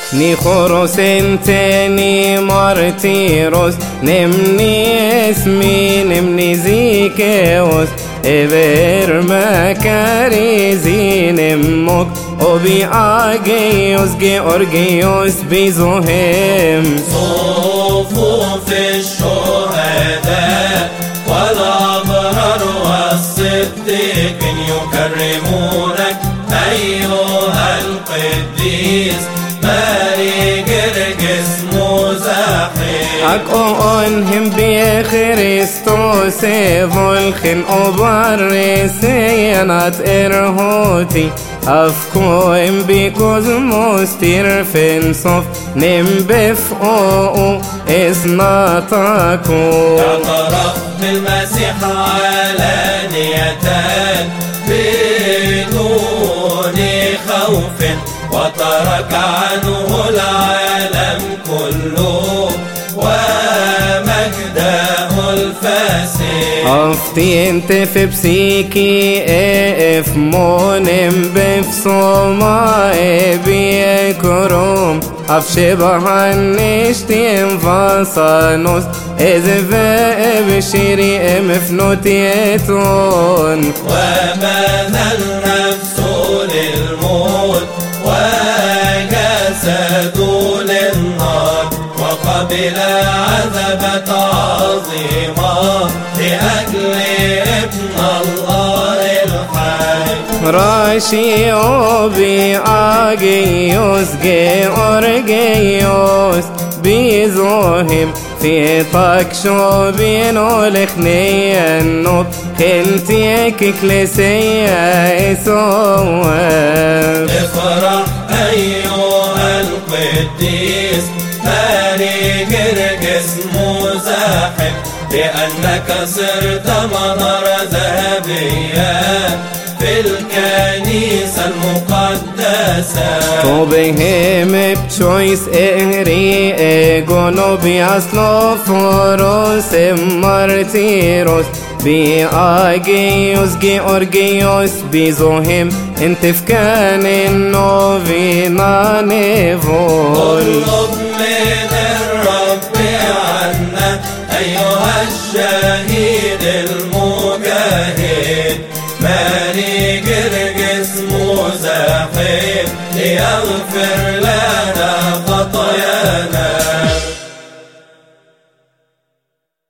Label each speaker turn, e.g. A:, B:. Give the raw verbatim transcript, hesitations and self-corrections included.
A: نيخوروس انتني مارتيروس نمني اسمي نمني زيكيوس إبر مكاريزي نموك أبي آجيوس جيورجيوس بيزوهم
B: صفوف الشهداء والأبرار والصديقين يكرمونك أيها القديس ماري جرجس مزاحم
A: أكونهم بخريستوس فولخن أبرسيانات إرهوتي أفكوهم بكوزموس تيرفن صف نمبف أو إسناتاكو
B: اعترف بالمسيح علانية بدون خوف وترك عنه العالم كله ومجده الفاسد
A: أفتي انت في بسيكي اف مونم بفصوما بيكروم أفشبهن نشتيم فاسانوس إذ بشيري مفنوتيتون
B: وبذل نفسه للموت وجسده للنار وقبل عذبة عظيمة لأجل ابن الله الحي
A: راشي أوبي آجيوس جيورجيوس بيزوهم في طاكشو بينو لخنينو خلتيك كليسيا يسوى
B: افرح أيها القديس ماري جرجس مزاحم لأنك صرت منارة ذهبية في الكنيسة المقدسة
A: توبهم بشويس إهري إيغونو بياسلو فوروس مارتيروس بآجيوس جيورجيوس بيزوهم انت في كان النوفينا نيفول
B: اطلب من